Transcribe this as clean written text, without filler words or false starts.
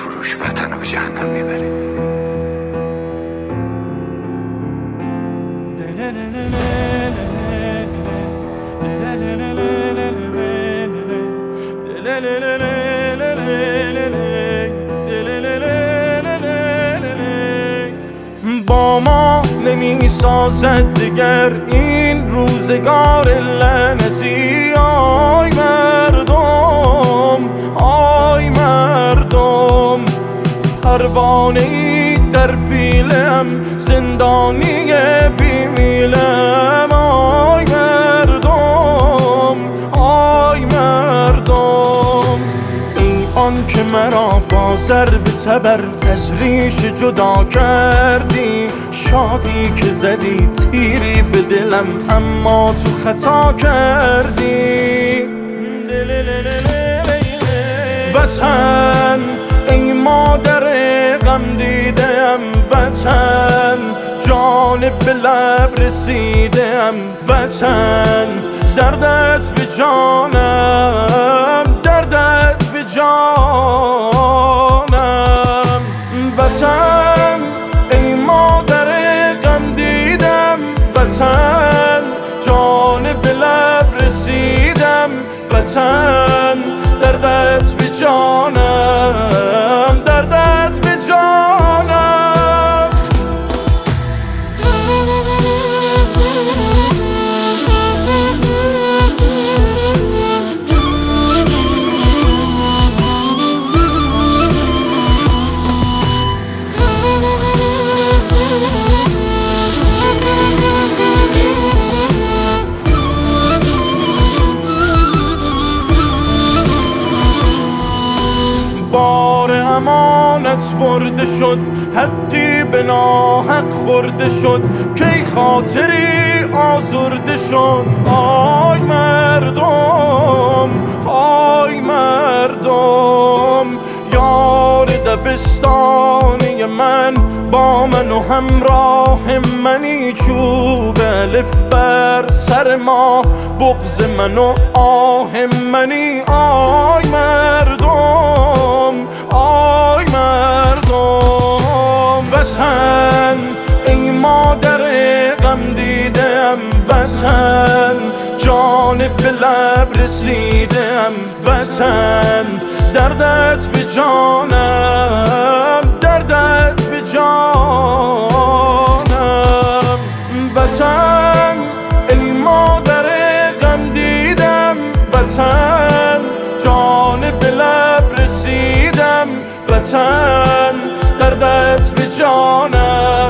فروش وطن رو به جهنم میبره. با ما نمی سازد دیگر این روزگار لعنتی. آی مردم، آی مردم، پروانه‌ای در پیلم، زندانی بیمیلم. آی مردم، آی مردم، ای آن که مرا با ضرب تبر از ریش جدا کردی. شادی که زدی تیری به دلم اما تو خطا کردی. وطن ای مادر غم دیدم، وطن جان به لب رسیدم. وطن دردت به جانم، دردت به جانم. وطن ای مادر غم دیدم، وطن جان به لب رسیدم. وطن دردت به جانم، دردت به جانم. بار امانت برده شد، حقی به ناحق خورده شد، کی خاطری آزرده شد. آی مردم، آی مردم، یار دبستانی من با من و همراه منی. چوب الف بر سر ما، بغض من و آه منی. آی مردم، آی مردم، وطن ای مادر غم دیدم. وطن جان به لب رسیدم. وطن دردت به جانم، دردت به جانم. وطن ای مادر غم دیدم، وطن جان به لب رسیدم. وطن دردت به جانم.